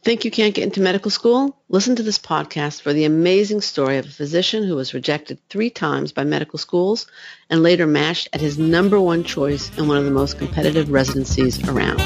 Think you can't get into medical school? Listen to this podcast for the amazing story of a physician who was rejected 3 times by medical schools and later matched at his number one choice in one of the most competitive residencies around.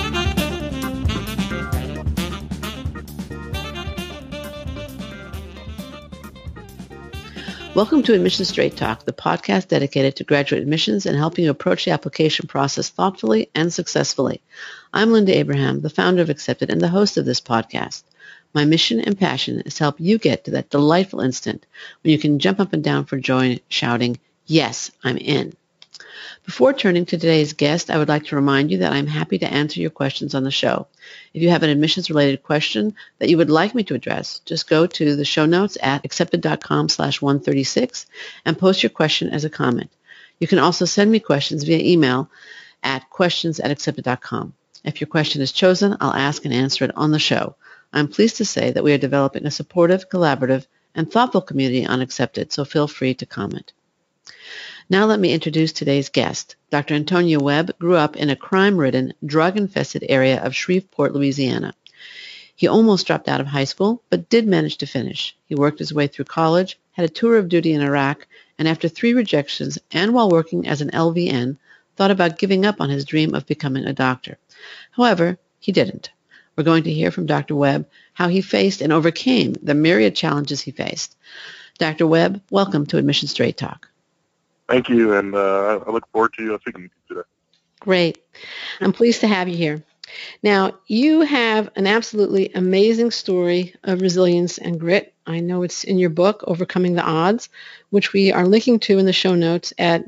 Welcome to Admissions Straight Talk, the podcast dedicated to graduate admissions and helping you approach the application process thoughtfully and successfully. I'm Linda Abraham, the founder of Accepted and the host of this podcast. My mission and passion is to help you get to that delightful instant when you can jump up and down for joy, shouting, "Yes, I'm in." Before turning to today's guest, I would like to remind you that I'm happy to answer your questions on the show. If you have an admissions-related question that you would like me to address, just go to the show notes at accepted.com/136 and post your question as a comment. You can also send me questions via email at questions@accepted.com. If your question is chosen, I'll ask and answer it on the show. I'm pleased to say that we are developing a supportive, collaborative, and thoughtful community on Accepted, so feel free to comment. Now let me introduce today's guest. Dr. Antonio Webb grew up in a crime-ridden, drug-infested area of Shreveport, Louisiana. He almost dropped out of high school, but did manage to finish. He worked his way through college, had a tour of duty in Iraq, and after 3 rejections and while working as an LVN, thought about giving up on his dream of becoming a doctor. However, he didn't. We're going to hear from Dr. Webb how he faced and overcame the myriad challenges he faced. Dr. Webb, welcome to Admissions Straight Talk. Thank you, and I look forward to speaking with you today. Great. I'm pleased to have you here. Now, you have an absolutely amazing story of resilience and grit. I know it's in your book, Overcoming the Odds, which we are linking to in the show notes at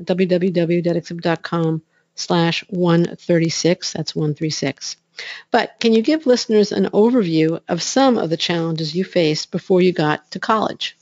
www.accepted.com/136. That's 136. But can you give listeners an overview of some of the challenges you faced before you got to college?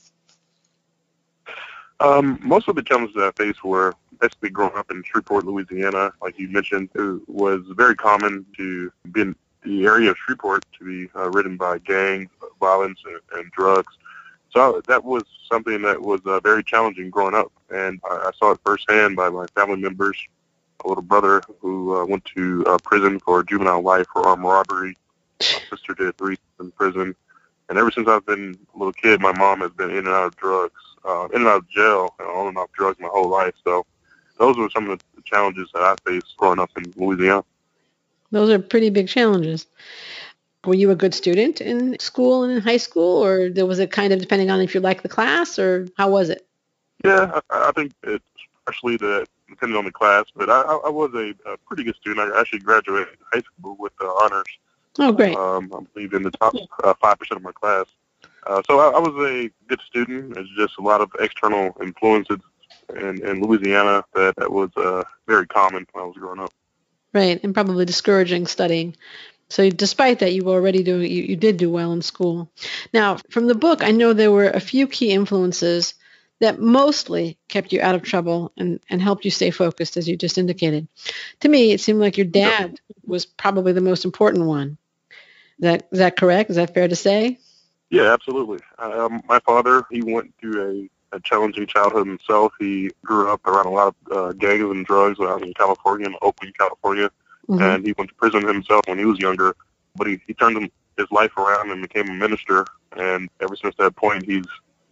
Most of the challenges that I faced were basically growing up in Shreveport, Louisiana. Like you mentioned, it was very common to be in the area of Shreveport to be ridden by gangs, violence, and drugs. So that was something that was very challenging growing up. And I saw it firsthand by my family members. A little brother who went to prison for juvenile life for armed robbery. My sister did 3 in prison. And ever since I've been a little kid, my mom has been in and out of drugs, in and out of jail, and on and off drugs my whole life. So those were some of the challenges that I faced growing up in Louisiana. Those are pretty big challenges. Were you a good student in school and in high school, or was it kind of depending on if you liked the class, or how was it? Yeah, I think it's partially depending on the class, but I was a pretty good student. I actually graduated high school with honors. Oh, great. I believe in the top 5% of my class. So I was a good student. It's just a lot of external influences in Louisiana that was very common when I was growing up. Right, and probably discouraging studying. So despite that, you did do well in school. Now, from the book, I know there were a few key influences that mostly kept you out of trouble and helped you stay focused, as you just indicated. To me, it seemed like your dad was probably the most important one. Is that correct? Is that fair to say? Yeah, absolutely. My father, he went through a challenging childhood himself. He grew up around a lot of gangs and drugs when I was in California, in Oakland, California. Mm-hmm. And he went to prison himself when he was younger. But he turned his life around and became a minister. And ever since that point, he's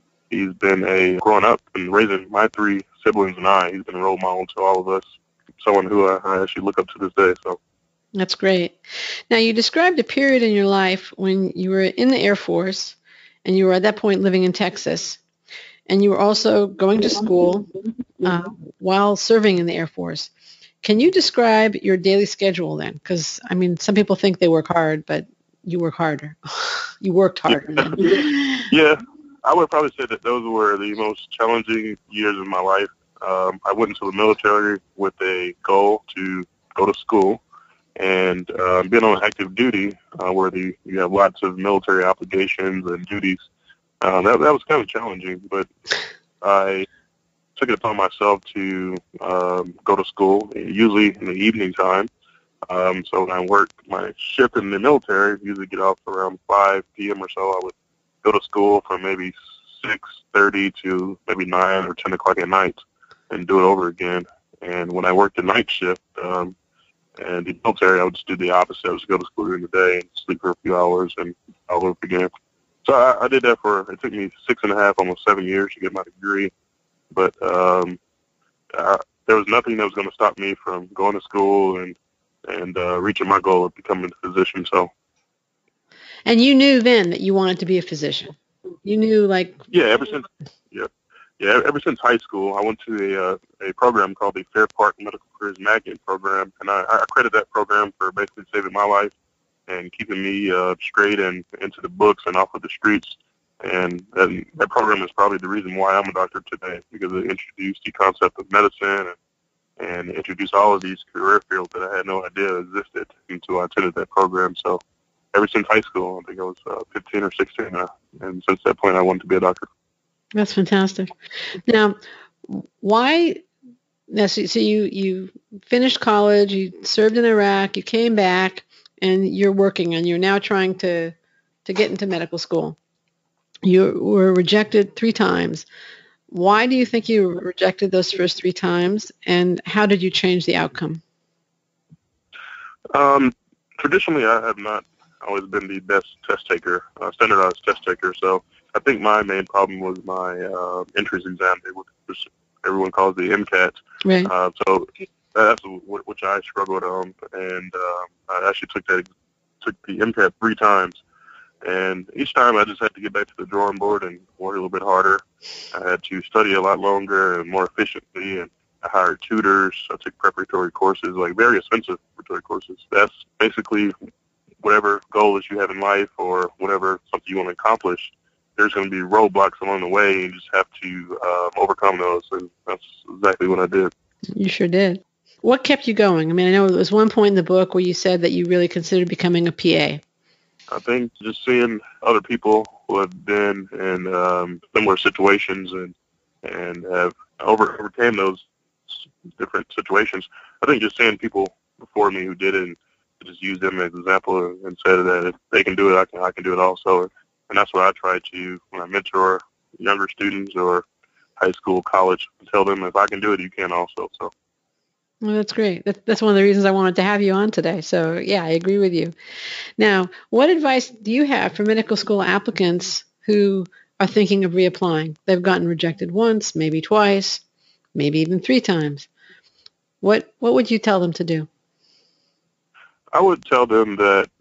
been growing up and raising my 3 siblings and I. He's been a role model to all of us, someone who I actually look up to this day. So. That's great. Now, you described a period in your life when you were in the Air Force, and you were at that point living in Texas, and you were also going to school while serving in the Air Force. Can you describe your daily schedule then? Because, I mean, some people think they work hard, but you work harder. You worked harder. Yeah, I would probably say that those were the most challenging years of my life. I went into the military with a goal to go to school. And being on active duty, where you have lots of military obligations and duties, that was kind of challenging. But I took it upon myself to go to school, usually in the evening time. So when I worked my shift in the military, usually get off around 5 p.m. or so. I would go to school from maybe 6:30 to maybe 9 or 10 o'clock at night and do it over again. And when I worked the night shift, and the military, I would just do the opposite. I would just go to school during the day and sleep for a few hours. And all over again. So I did that it took me 6.5, almost 7 years to get my degree. But there was nothing that was going to stop me from going to school and reaching my goal of becoming a physician. So. And you knew then that you wanted to be a physician. You knew, like. Yeah, ever since high school, I went to a program called the Fair Park Medical Careers Magnet program, and I credit that program for basically saving my life and keeping me straight and into the books and off of the streets. And that program is probably the reason why I'm a doctor today, because it introduced the concept of medicine and introduced all of these career fields that I had no idea existed until I attended that program. So ever since high school, I think I was 15 or 16, and since that point I wanted to be a doctor. That's fantastic. Now, why? Now, so you finished college, you served in Iraq, you came back, and you're working, and you're now trying to get into medical school. You were rejected 3 times. Why do you think you were rejected those first 3 times, and how did you change the outcome? Traditionally, I have not always been the best test taker, standardized test taker. So I think my main problem was my entrance exam, which everyone calls the MCAT. Right. So that's which I struggled on, and I actually took the MCAT 3 times. And each time I just had to get back to the drawing board and work a little bit harder. I had to study a lot longer and more efficiently, and I hired tutors. I took preparatory courses, like very expensive preparatory courses. That's basically whatever goals you have in life or whatever something you want to accomplish, there's going to be roadblocks along the way, and you just have to overcome those, and that's exactly what I did. You sure did. What kept you going? I mean, I know there was one point in the book where you said that you really considered becoming a PA. I think just seeing other people who have been in similar situations and have overcame those different situations. I think just seeing people before me who did it and just use them as an example and said that if they can do it, I can do it also. And that's what I try to, when I mentor younger students or high school, college, tell them if I can do it, you can also. So. Well, that's great. That's one of the reasons I wanted to have you on today. So, yeah, I agree with you. Now, what advice do you have for medical school applicants who are thinking of reapplying? They've gotten rejected once, maybe twice, maybe even 3 times. What would you tell them to do? I would tell them that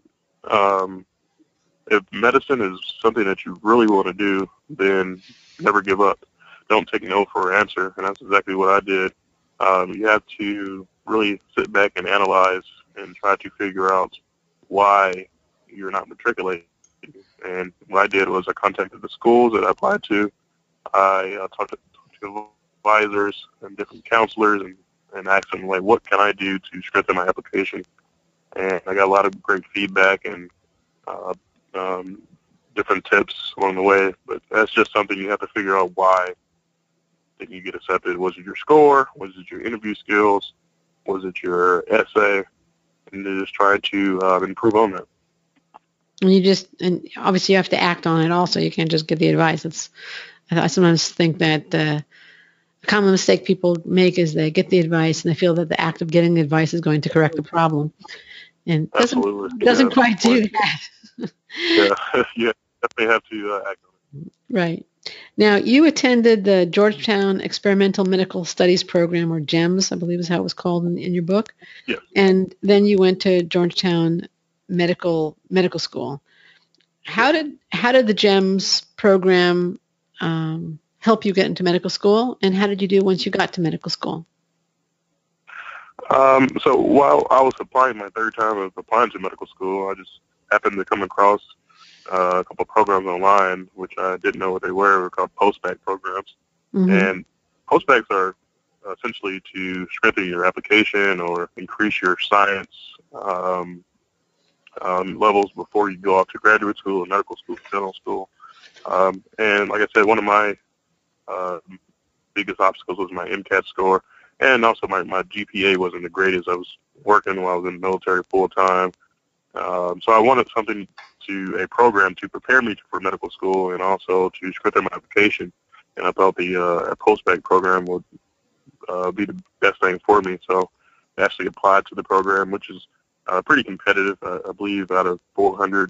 if medicine is something that you really want to do, then never give up. Don't take no for an answer, and that's exactly what I did. You have to really sit back and analyze and try to figure out why you're not matriculating. And what I did was I contacted the schools that I applied to. I talked to advisors and different counselors and asked them, like, what can I do to strengthen my application? And I got a lot of great feedback and different tips along the way. But that's just something you have to figure out why didn't you get accepted. Was it your score? Was it your interview skills? Was it your essay? And to just try to improve on that. And obviously you have to act on it also. You can't just give the advice. I sometimes think that a common mistake people make is they get the advice and they feel that the act of getting the advice is going to correct the problem. And doesn't quite do that. Yeah, definitely have to act on it. Right. Now, you attended the Georgetown Experimental Medical Studies Program, or GEMS, I believe is how it was called in your book. Yes. And then you went to Georgetown Medical School. How did the GEMS program help you get into medical school, and how did you do once you got to medical school? So while I was applying my 3rd time of applying to medical school, I just happened to come across a couple of programs online, which I didn't know what they were. They were called post-bac programs. Mm-hmm. And post-bacs are essentially to strengthen your application or increase your science levels before you go off to graduate school or medical school, general school. And like I said, one of my biggest obstacles was my MCAT score. And also my GPA wasn't the greatest. I was working while I was in the military full-time. So I wanted a program to prepare me for medical school and also to strengthen my application. And I thought the post-bac program would be the best thing for me. So I actually applied to the program, which is pretty competitive. I believe out of 450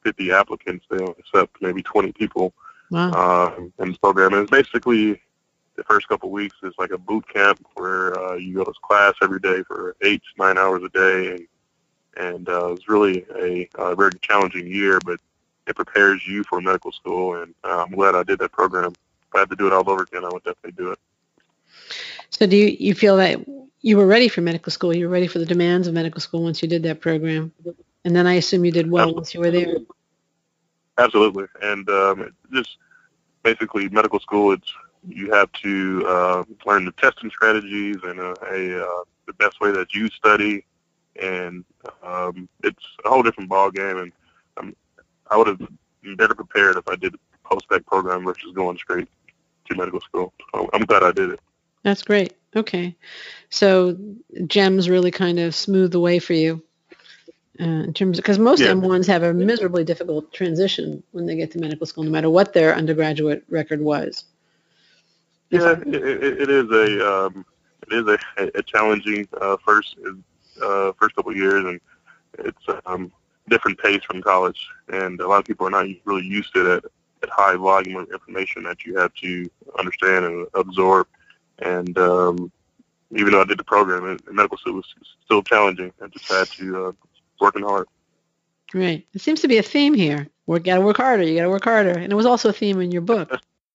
50 applicants, they only accept maybe 20 people. Wow. In this program. And it's basically the first couple of weeks is like a boot camp where you go to class every day for 8 to 9 hours a day, and it's really a very challenging year, but it prepares you for medical school, and I'm glad I did that program. If I had to do it all over again, I would definitely do it. So do you feel that you were ready for medical school? You were ready for the demands of medical school once you did that program? And then I assume you did well once you were there. Absolutely. And just basically medical school, you have to learn the testing strategies and the best way that you study, and it's a whole different ball game. And I would have been better prepared if I did a post-bac program versus going straight to medical school. So I'm glad I did it. That's great. Okay. So GEMS really kind of smoothed the way for you in terms of, because most M1s have a miserably difficult transition when they get to medical school, no matter what their undergraduate record was. Yeah, it is a challenging first couple of years, and it's different pace from college, and a lot of people are not really used to that high volume of information that you have to understand and absorb. And even though I did the program, medical school was still challenging. I just had to working hard. Right. It seems to be a theme here. You got to work harder. You got to work harder. And it was also a theme in your book.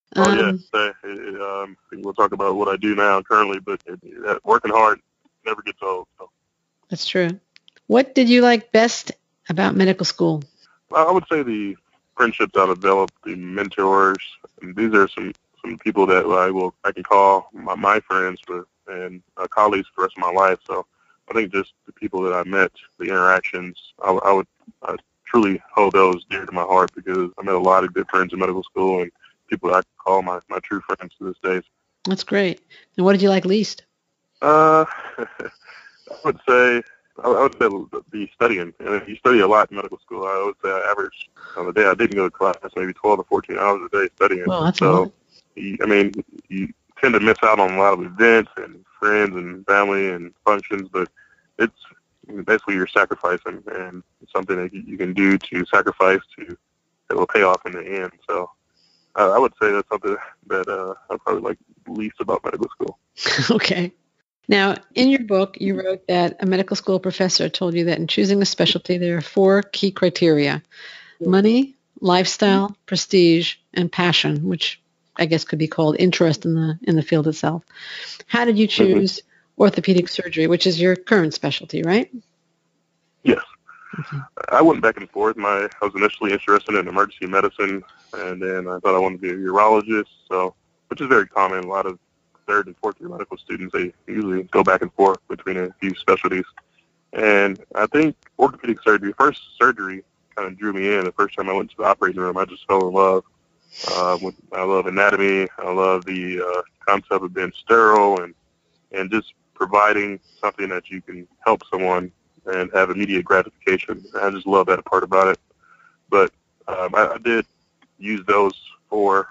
We'll talk about what I do now currently, but working hard never gets old. So. That's true. What did you like best about medical school? I would say the friendships I developed, the mentors. And these are some people that I can call my friends and colleagues for the rest of my life. So I think just the people that I met, the interactions, I truly hold those dear to my heart, because I met a lot of good friends in medical school and people that I call my true friends to this day. That's great. And what did you like least? I would say the studying. You study a lot in medical school. I would say I averaged on the day I didn't go to class maybe 12 to 14 hours a day studying. Well, that's a lot. You tend to miss out on a lot of events and friends and family and functions, but it's basically you're sacrificing, and it's something that you can do to sacrifice that will pay off in the end. So I would say that's something that I probably like least about medical school. Okay. Now, in your book, you wrote that a medical school professor told you that in choosing a specialty, there are 4 key criteria: money, lifestyle, prestige, and passion, which I guess could be called interest in the field itself. How did you choose orthopedic surgery, which is your current specialty, right? Yes. Okay. I went back and forth. I was initially interested in emergency medicine, and then I thought I wanted to be a urologist, which is very common. A lot of 3rd and 4th year medical students, they usually go back and forth between a few specialties. And I think orthopedic surgery, first surgery, kind of drew me in. The first time I went to the operating room, I just fell in love. I love anatomy. I love the concept of being sterile and just providing something that you can help someone and have immediate gratification. I just love that part about it. But I did use those 4,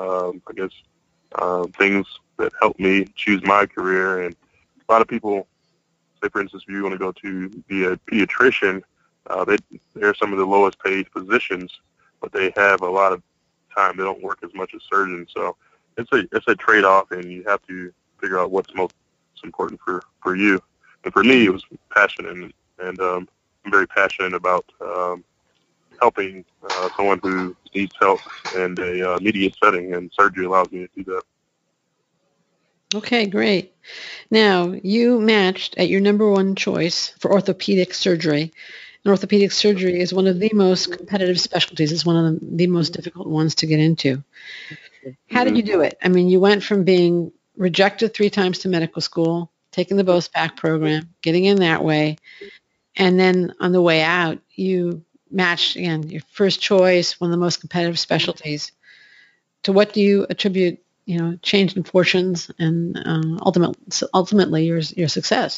things that helped me choose my career. And a lot of people say, for instance, if you want to go to be a pediatrician, they're some of the lowest paid positions, but they have a lot of time. They don't work as much as surgeons. So it's a trade-off, and you have to figure out what's most important for you. And for me, it was passion, and I'm very passionate about helping someone who needs help in a immediate setting, and surgery allows me to do that. Okay, great. Now, you matched at your number 1 choice for orthopedic surgery. And orthopedic surgery is one of the most competitive specialties. It's one of the most difficult ones to get into. How did you do it? I mean, you went from being rejected 3 times to medical school, taking the post-bac program, getting in that way, and then on the way out, you matched, again, your first choice, one of the most competitive specialties. To what do you attribute, change in fortunes and ultimately your success?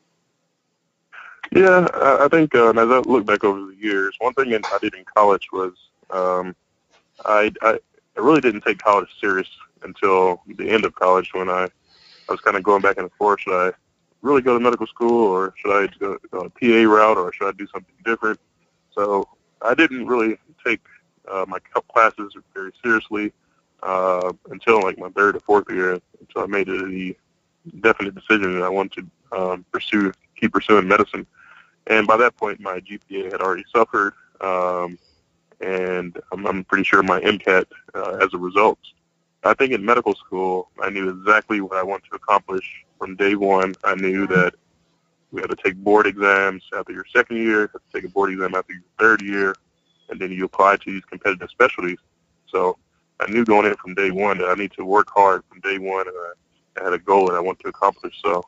Yeah, I think as I look back over the years, one thing I did in college was I really didn't take college serious until the end of college, when I was kind of going back and forth. Should I really go to medical school, or should I go a PA route, or should I do something different? So I didn't really take my classes very seriously until like my third or fourth year, until I made the definite decision that I wanted to keep pursuing medicine. And by that point, my GPA had already suffered, and I'm pretty sure my MCAT as a result. I think in medical school, I knew exactly what I wanted to accomplish from day one. I knew that we had to take board exams after your second year, had to take a board exam after your third year, and then you apply to these competitive specialties. So I knew going in from day one that I need to work hard from day one, and I had a goal that I wanted to accomplish. So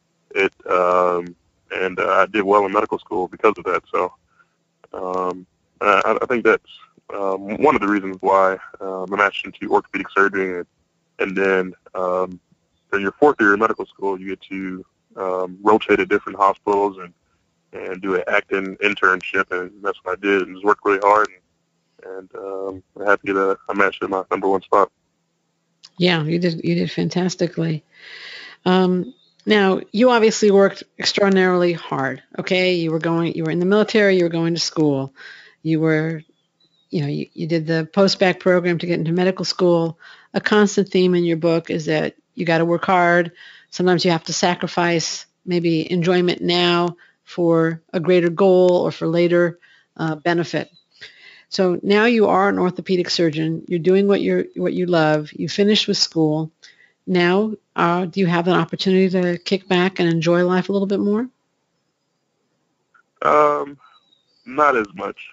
I did well in medical school because of that. So I think that's one of the reasons why I matched into orthopedic surgery. And then in your fourth year of medical school, you get to rotate at different hospitals and do an acting internship, and that's what I did, and just worked really hard, and I'm happy that I matched in my number one spot. Yeah, you did fantastically. Now, you obviously worked extraordinarily hard. Okay, you were in the military, you were going to school, you did the post-bac program to get into medical school. A constant theme in your book is that you got to work hard. Sometimes you have to sacrifice maybe enjoyment now for a greater goal or for later benefit. So now you are an orthopedic surgeon. You're doing what you love. You finished with school. Now, do you have an opportunity to kick back and enjoy life a little bit more? Not as much.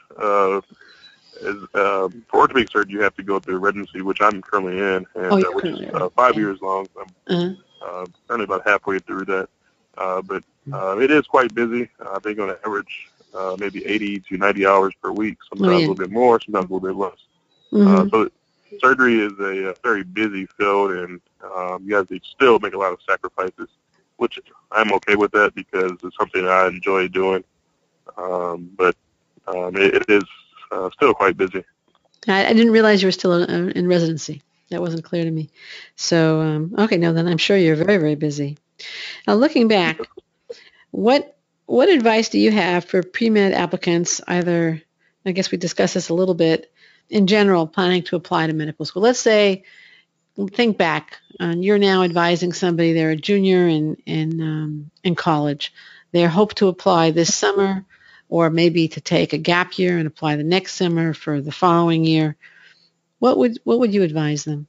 For orthopedic surgery, you have to go through residency, which I'm currently in, and which is 5 years long. I'm currently about halfway through that. But it is quite busy. I think on average, maybe 80 to 90 hours per week, sometimes a little bit more, sometimes a little bit less. So surgery is a very busy field, and you have to still make a lot of sacrifices, which I'm okay with that because it's something I enjoy doing. But it is still quite busy. I didn't realize you were still in residency. That wasn't clear to me. So, okay, no, then I'm sure you're very, very busy. Now, looking back, what advice do you have for pre-med applicants, either, I guess we discussed this a little bit, in general, planning to apply to medical school? Let's say, think back, you're now advising somebody, they're a junior in college. They hope to apply this summer, or maybe to take a gap year and apply the next summer for the following year. What would you advise them?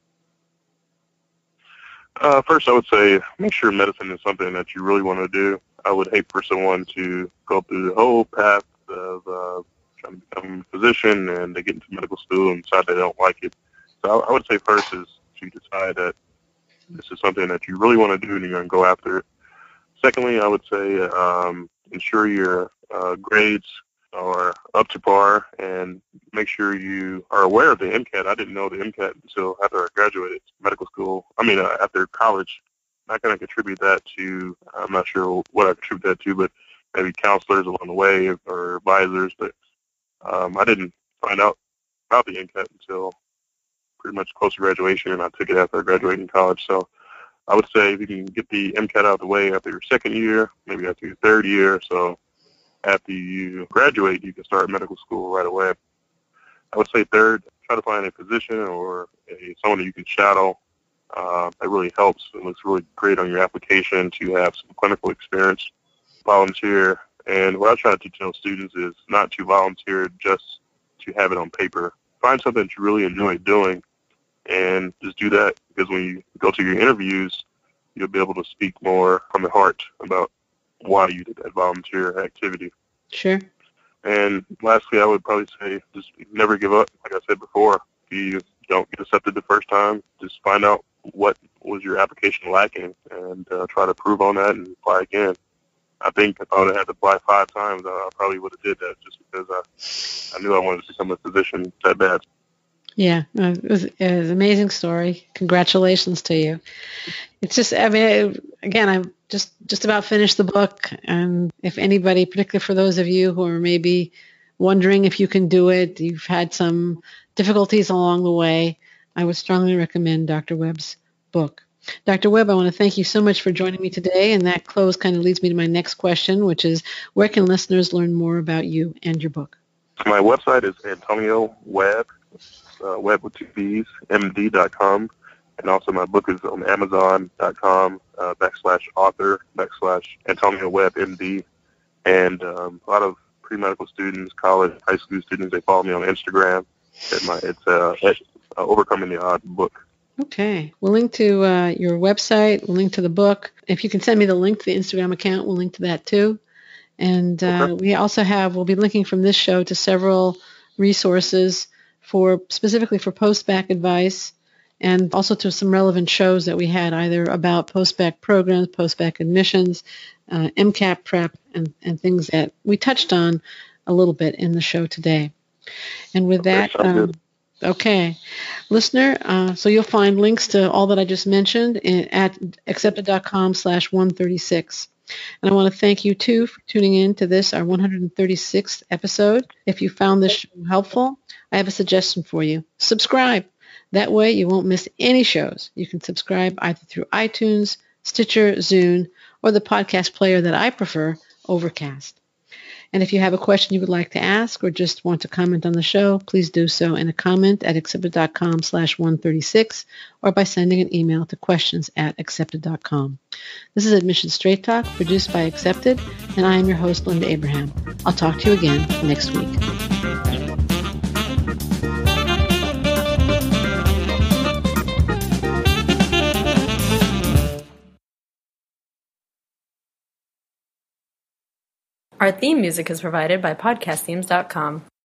First, I would say make sure medicine is something that you really want to do. I would hate for someone to go through the whole path of trying to become a physician and they get into medical school and decide they don't like it. So I would say first is to decide that this is something that you really want to do and you're going to go after it. Secondly, I would say ensure your grades are up to par and make sure you are aware of the MCAT. I didn't know the MCAT until after I graduated medical school. After college. I can contribute that to, I'm not sure what I contribute that to, but maybe counselors along the way or advisors. But I didn't find out about the MCAT until pretty much close to graduation, and I took it after I graduated in college. So I would say if you can get the MCAT out of the way after your second year, maybe after your third year, so after you graduate, you can start medical school right away. I would say third, try to find a physician or someone that you can shadow. That really helps. It looks really great on your application to have some clinical experience. Volunteer. And what I try to tell students is not to volunteer just to have it on paper. Find something that you really enjoy doing and just do that, because when you go to your interviews, you'll be able to speak more from the heart about why you did that volunteer activity. Sure. And lastly, I would probably say just never give up. Like I said before, if you don't get accepted the first time, just find out what was your application lacking and try to improve on that and apply again. I think if I would have had to apply 5 times, I probably would have did that just because I knew I wanted to become a physician that bad. Yeah, it was an amazing story. Congratulations to you. It's just, again, I'm just about finished the book. And if anybody, particularly for those of you who are maybe wondering if you can do it, you've had some difficulties along the way, I would strongly recommend Dr. Webb's book. Dr. Webb, I want to thank you so much for joining me today. And that close kind of leads me to my next question, which is, where can listeners learn more about you and your book? My website is Antonio Webb, Webb with two B's, MD.com. And also my book is on Amazon.com, /author, /Antonio Webb, MD. And a lot of pre-medical students, college, high school students, they follow me on Instagram. It's Overcoming the Odd book. Okay. We'll link to your website. We'll link to the book. If you can send me the link to the Instagram account, we'll link to that too. And we'll be linking from this show to several resources specifically for post-bac advice, and also to some relevant shows that we had either about post-bac programs, post-bac admissions, MCAT prep, and things that we touched on a little bit in the show today. And with that, okay, listener, so you'll find links to all that I just mentioned at accepted.com/136. And I want to thank you, too, for tuning in to this, our 136th episode. If you found this show helpful, I have a suggestion for you. Subscribe. That way you won't miss any shows. You can subscribe either through iTunes, Stitcher, Zune, or the podcast player that I prefer, Overcast. And if you have a question you would like to ask or just want to comment on the show, please do so in a comment at accepted.com/136 or by sending an email to questions@accepted.com. This is Admission Straight Talk, produced by Accepted, and I am your host, Linda Abraham. I'll talk to you again next week. Our theme music is provided by podcastthemes.com.